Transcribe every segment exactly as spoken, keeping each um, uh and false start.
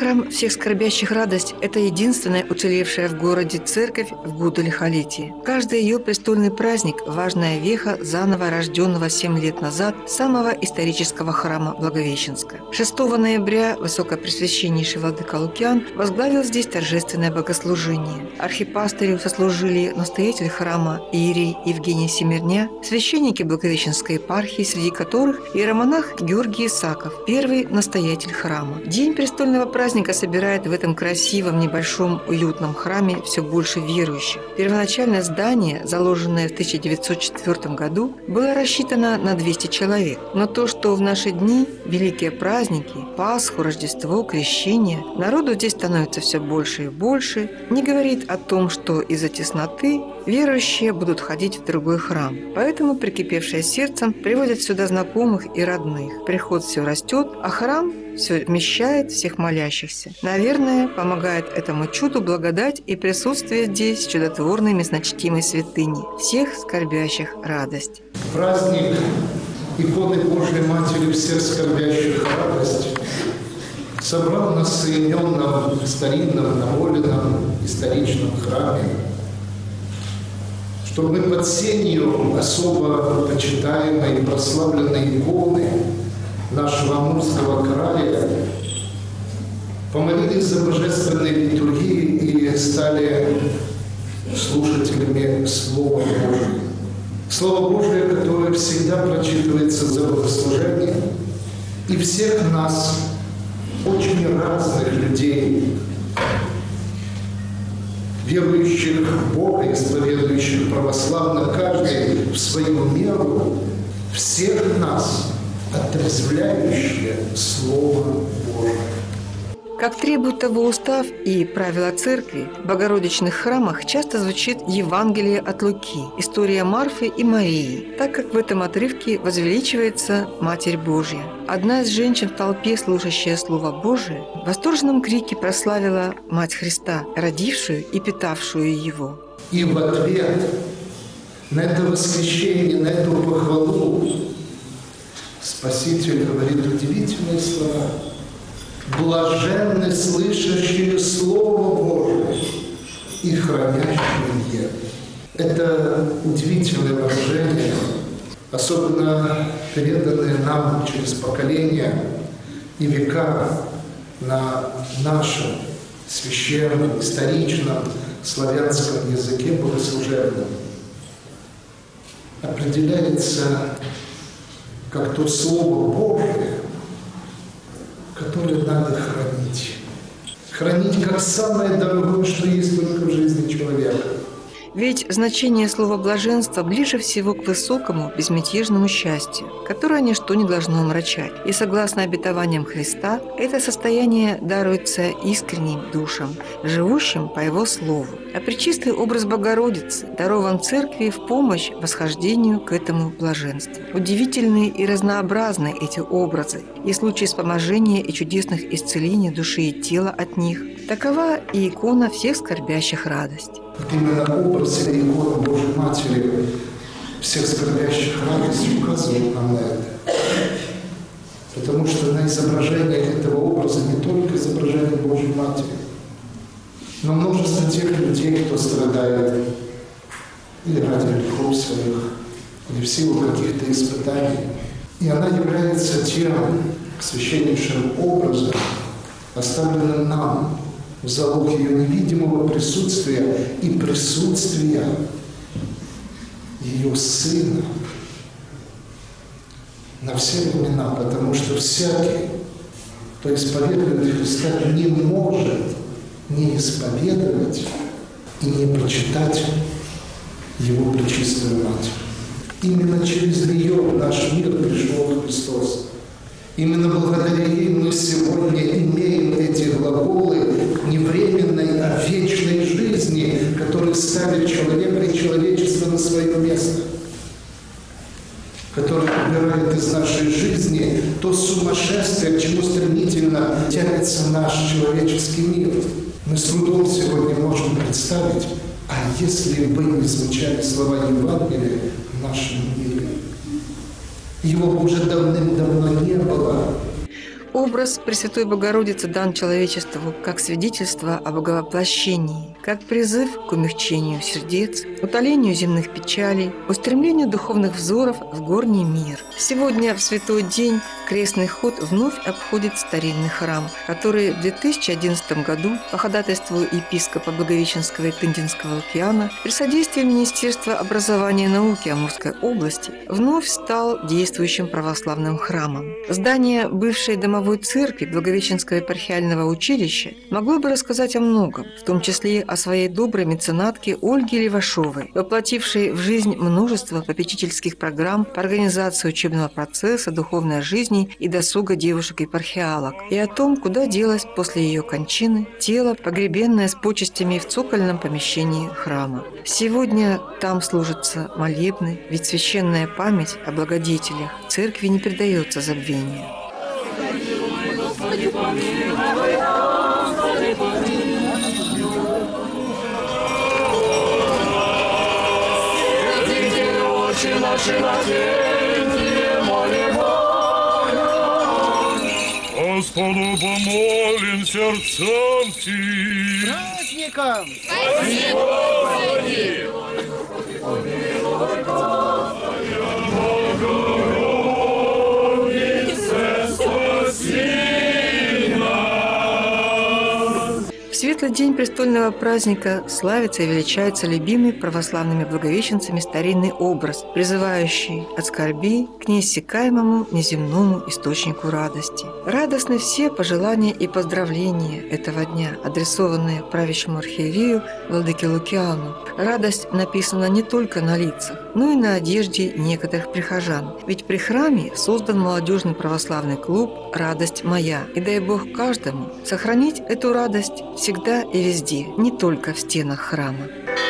Храм всех скорбящих радость – это единственная уцелевшая в городе церковь в годы лихолетия. Каждый ее престольный праздник – важная веха заново рожденного семь лет назад самого исторического храма Благовещенска. шестого ноября высокопресвященнейший владыка Лукиан возглавил здесь торжественное богослужение. Архипастырю сослужили настоятель храма иерей Евгений Семерня, священники Благовещенской епархии, среди которых иеромонах Георгий Исаков, первый настоятель храма. День престольного праздника собирает в этом красивом, небольшом, уютном храме все больше верующих. Первоначальное здание, заложенное в тысяча девятьсот четвёртом году, было рассчитано на двести человек. Но то, что в наши дни, великие праздники, Пасху, Рождество, Крещение, народу здесь становится все больше и больше, не говорит о том, что из-за тесноты верующие будут ходить в другой храм. Поэтому прикипевшие сердцем приводят сюда знакомых и родных. Приход все растет, а храм все вмещает всех молящихся. Наверное, помогает этому чуду благодать и присутствие здесь чудотворной местночтимой святыни, всех скорбящих радость. Праздник иконы Божьей Матери всех скорбящих радость собрал нас в соединенном, старинном, намоленном, историчном храме, чтобы мы под сенью особо почитаемой и прославленной иконы нашего Амурского края помолились за божественной литургией и стали слушателями Слова Божия. Слово Божие, которое всегда прочитывается за богослужение, и всех нас, очень разных людей, верующих в Бога, исповедующих православно, каждый в свою меру, всех нас отрезвляющее Слово Божие. Как требует того устав и правила церкви, в богородичных храмах часто звучит Евангелие от Луки, история Марфы и Марии, так как в этом отрывке возвеличивается Матерь Божья. Одна из женщин в толпе, слушающая Слово Божие, в восторженном крике прославила Мать Христа, родившую и питавшую Его. И в ответ на это восхищение, на эту похвалу Спаситель говорит удивительные слова. Блаженны слышащие Слово Божие и хранящие. Это удивительное выражение, особенно переданное нам через поколения и века на нашем священном, историчном, славянском языке богослужебном. Определяется как то Слово Божие, которое надо хранить. Хранить как самое дорогое, что есть только в жизни человека. Ведь значение слова «блаженство» ближе всего к высокому, безмятежному счастью, которое ничто не должно омрачать. И согласно обетованиям Христа, это состояние даруется искренним душам, живущим по Его Слову. А пречистый образ Богородицы дарован Церкви в помощь восхождению к этому блаженству. Удивительные и разнообразны эти образы, и случаи вспоможения и чудесных исцелений души и тела от них. Такова и икона всех скорбящих радость. Именно образ или икона Божьей Матери всех скорбящих радость указывает нам на это. Потому что на изображение этого образа не только изображение Божьей Матери, но множество тех людей, кто страдает или ради грехов своих, или в силу каких-то испытаний. И она является тем священнейшим образом, оставленным нам в залог ее невидимого присутствия и присутствия ее Сына на все времена, потому что всякий, кто исповедует Христа, не может не исповедовать и не почитать Его пречистую Матерь. Именно через нее в наш мир пришел Христос. Именно благодаря ей мы сегодня имеем эти глаголы не временной, а вечной жизни, которые ставят человека и человечество на свое место, который убирает из нашей жизни то сумасшествие, к чему стремительно тянется наш человеческий мир. Мы с трудом сегодня можем представить, а если бы не звучали слова Евангелия в нашем мире, его бы уже давным-давно не было. образ Пресвятой Богородицы дан человечеству как свидетельство о боговоплощении, как призыв к умягчению сердец, утолению земных печалей, устремлению духовных взоров в горний мир. Сегодня, в святой день, крестный ход вновь обходит старинный храм, который в две тысячи одиннадцатом году по ходатайству епископа Благовещенского и Тындинского Лукиана при содействии Министерства образования и науки Амурской области вновь стал действующим православным храмом. Здание бывшей домовой церкви Благовещенского епархиального училища могло бы рассказать о многом, в том числе о своей доброй меценатке Ольге Левашовой, воплотившей в жизнь множество попечительских программ по организации учебного процесса, духовной жизни и досуга девушек-епархиалок, и о том, куда делось после ее кончины тело, погребенное с почестями в цокольном помещении храма. Сегодня там служатся молебны, ведь священная память о благодетелях церкви не предается забвению. Господи, помилуй, Господи, помилуй. Святите очи наши на день, молим Бога. Господу помолим сердцем сим. Праздником! Спасибо, Господи! Помилуй, Господи, Богородице, спаси нас. В светлый день престольного праздника славится и величается любимый православными благовещенцами старинный образ, призывающий от скорби к неиссякаемому неземному источнику радости. Радостны все пожелания и поздравления этого дня, адресованные правящему архиерею владыке Лукиану. Радость написана не только на лицах, но и на одежде некоторых прихожан. Ведь при храме создан молодежный православный клуб «Радость моя». И дай Бог каждому сохранить эту радость всегда и везде, не только в стенах храма.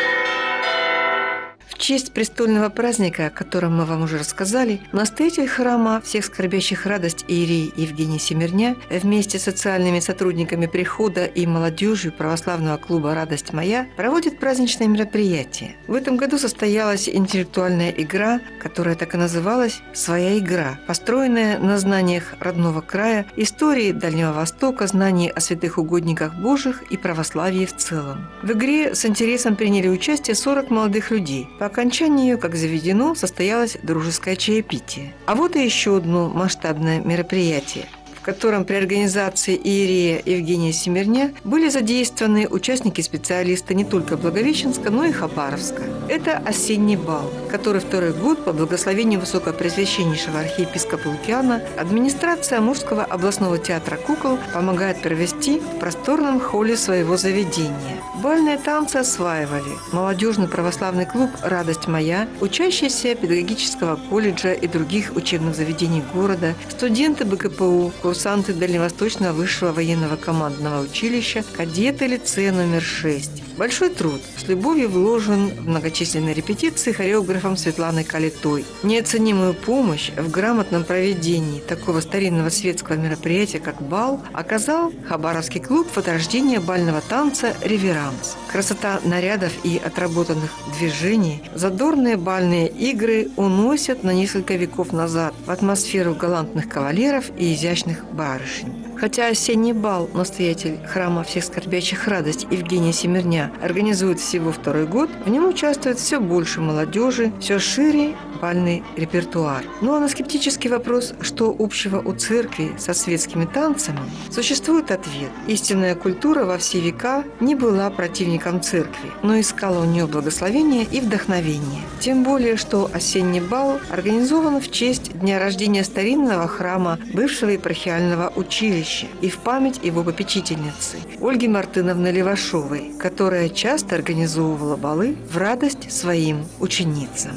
В честь престольного праздника, о котором мы вам уже рассказали, настоятель храма всех скорбящих радость иерей Евгений Семерня вместе с социальными сотрудниками прихода и молодежью православного клуба «Радость моя» проводит праздничное мероприятие. В этом году состоялась интеллектуальная игра, которая так и называлась «Своя игра», построенная на знаниях родного края, истории Дальнего Востока, знании о святых угодниках Божьих и православии в целом. В игре с интересом приняли участие сорок молодых людей. По окончании ее, как заведено, состоялось дружеское чаепитие. А вот и еще одно масштабное мероприятие, в котором при организации иерея Евгения Семерня были задействованы участники-специалисты не только Благовещенска, но и Хабаровска. Это осенний бал, который второй год по благословению Высокопреосвященнейшего архиепископа Лукиана администрация Амурского областного театра кукол помогает провести в просторном холле своего заведения. Бальные танцы осваивали молодежный православный клуб «Радость моя», учащиеся педагогического колледжа и других учебных заведений города, студенты БКПУ, курсанты Дальневосточного высшего военного командного училища, кадеты лицея номер шесть. Большой труд с любовью вложен в многочисленные репетиции хореографом Светланой Калитой. Неоценимую помощь в грамотном проведении такого старинного светского мероприятия, как бал, оказал Хабаровский клуб фоторождения бального танца «Реверанс». Красота нарядов и отработанных движений, задорные бальные игры уносят на несколько веков назад в атмосферу галантных кавалеров и изящных барышень. Хотя осенний бал настоятель храма всех скорбящих радость Евгения Семерня организует всего второй год, в нем участвует все больше молодежи, все шире бальный репертуар. Ну а на скептический вопрос, что общего у церкви со светскими танцами, существует ответ. Истинная культура во все века не была противником церкви, но искала у нее благословения и вдохновения. Тем более, что осенний бал организован в честь дня рождения старинного храма бывшего епархиального училища и в память его попечительницы Ольги Мартыновны Левашовой, которая часто организовывала балы в радость своим ученицам.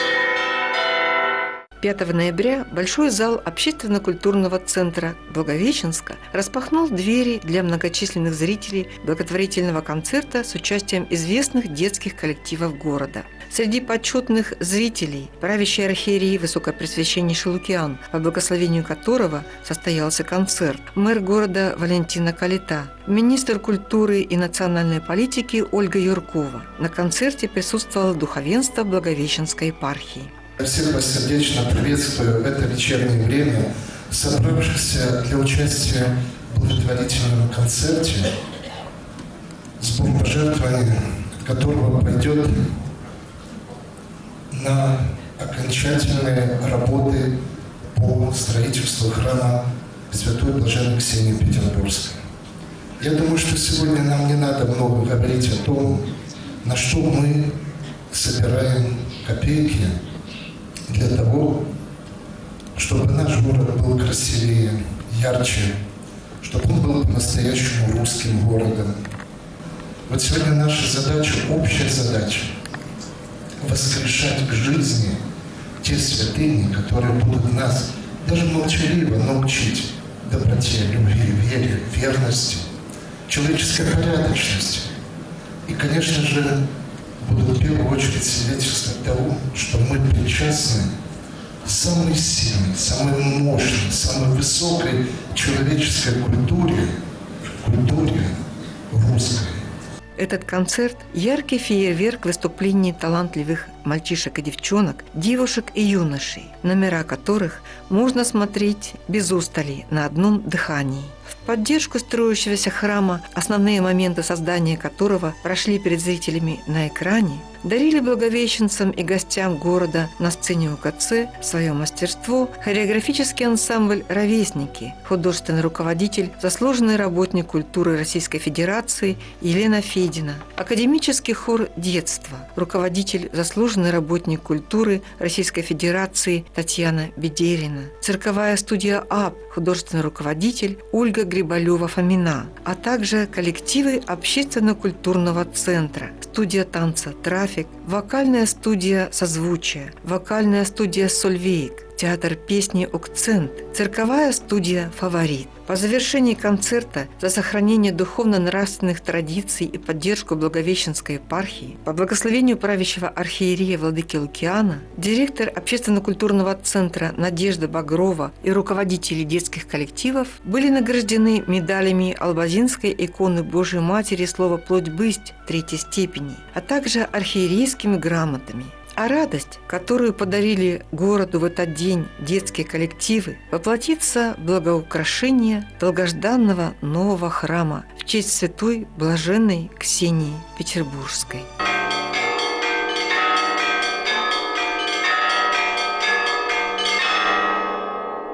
пятого ноября Большой зал общественно-культурного центра Благовещенска распахнул двери для многочисленных зрителей благотворительного концерта с участием известных детских коллективов города. Среди почетных зрителей правящий архиерей Высокопреосвященнейший Лукиан, по благословению которого состоялся концерт, мэр города Валентина Калита, министр культуры и национальной политики Ольга Юркова. На концерте присутствовало духовенство Благовещенской епархии. Всех вас сердечно приветствую в это вечернее время собравшихся для участия в благотворительном концерте, сбор пожертвований, которого пойдет на окончательные работы по строительству храма Святой Блаженной Ксении Петербургской. Я думаю, что сегодня нам не надо много говорить о том, на что мы собираем копейки для того, чтобы наш город был красивее, ярче, чтобы он был по-настоящему русским городом. Вот сегодня наша задача, общая задача – воскрешать к жизни те святыни, которые будут нас даже молчаливо научить доброте, любви, вере, верности, человеческой порядочности. И, конечно же, будут в первую очередь свидетельствовать того, что мы причастны самой сильной, самой мощной, самой высокой человеческой культуре, культуре русской. Этот концерт – яркий фейерверк выступлений талантливых мальчишек и девчонок, девушек и юношей, номера которых можно смотреть без устали на одном дыхании. В поддержку строящегося храма, основные моменты создания которого прошли перед зрителями на экране, дарили благовещенцам и гостям города на сцене УКЦ свое мастерство хореографический ансамбль «Ровесники», художественный руководитель, заслуженный работник культуры Российской Федерации Елена Федина, академический хор «Детство», руководитель, заслуженный работник культуры Российской Федерации Татьяна Бедерина, цирковая студия АП, художественный руководитель Ольга Грибалева-Фомина, а также коллективы общественно-культурного центра, студия танца «Трафик», вокальная студия «Созвучие», вокальная студия «Сольвейк», театр песни «Окцент», цирковая студия «Фаворит». По завершении концерта за сохранение духовно-нравственных традиций и поддержку Благовещенской епархии по благословению правящего архиерея владыки Лукиана директор общественно-культурного центра Надежда Багрова и руководители детских коллективов были награждены медалями Албазинской иконы Божией Матери «Слово плоть бысть» третьей степени, а также архиерейскими грамотами. А радость, которую подарили городу в этот день детские коллективы, воплотится в благоукрашение долгожданного нового храма в честь святой блаженной Ксении Петербургской.